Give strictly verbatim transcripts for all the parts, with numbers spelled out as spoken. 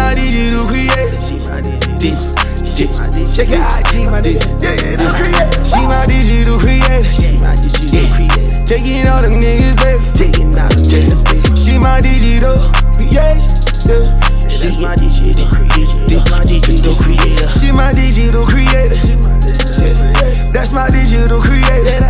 my digital creator. She my digital. Check your I G, my nigga. She my digital creator. She my digital creator. Taking all them niggas, baby. Taking all them niggas, baby. She my digital creator. She my digital creator. My digital creator. She my digital creator. That's my digital creator.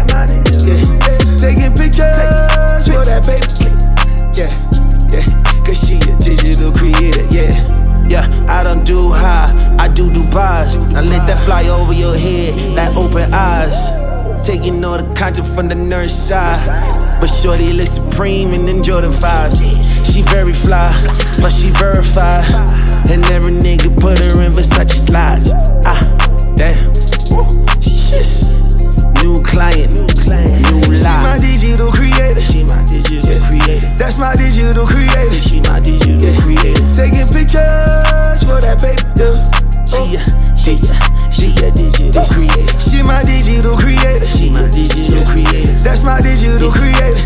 Taking pictures for that baby. Yeah, yeah. Cause she a digital creator. Yeah, yeah. I don't do high, I do Dubai's. I let that fly over your head like open eyes. Taking all the content from the nurse side. But shorty looks supreme and then Jordan vibes. She very fly, but she verified. And every nigga put her in Versace slides. Ah, damn. Shit. New client, new client, new life. She my digital creator. She my digital creator. That's my digital creator. She my digital creator. Taking pictures for that baby. She a, she a, she a digital creator. She my digital creator. She my digital creator. That's my digital creator.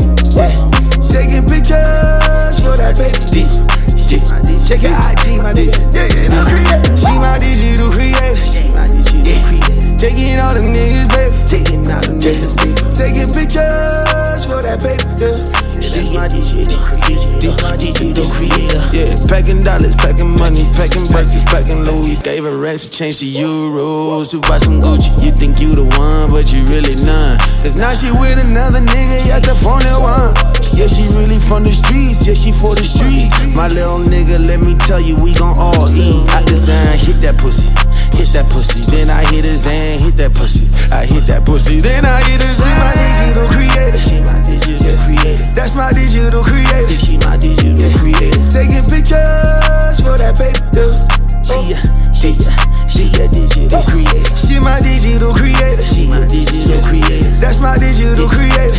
Taking pictures for that baby. Check your I G, my nigga. She my digital creator. She my digital creator. Taking all them niggas, baby. Taking all them niggas, baby. Taking pictures for that baby. She my digital creator. My digital creator. Yeah, packing dollars, packing money, packing burgers, packing Louis. David Racks to change to euros to buy some Gucci. You think you the one, but you really none. Cause now she with another nigga, got the phone that one. Yeah, she really from the streets, yeah, she for the street. My little nigga, let me tell you, we gon' all eat. I design, hit that pussy, hit that pussy. Then I hit his hand, hit that pussy. I hit that pussy, then I hit his hand. She my digital creator. She my digital creator. That's my digital creator. She my digital creator. Taking pictures for that baby. She a, she a, she a digital creator. She my digital creator. She my digital creator. That's my digital creator.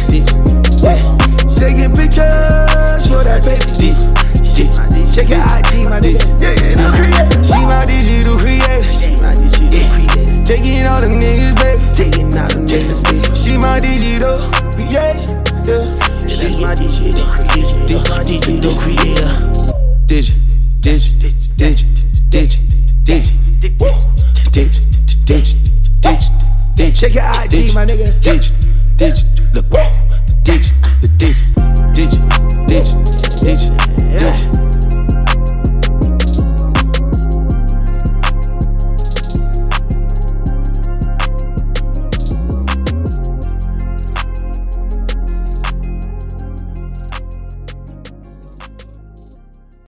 Taking pictures for that baby. Check your I G, my nigga. She my digital creator. She my digital creator. Taking all them niggas, baby. Taking all them niggas, baby. She my digital creator. She my digital creator. My digital creator. Digi, digi, digi, digi, digi, digi, digi, digi, digi. Check your I G, my nigga. Digi, digi.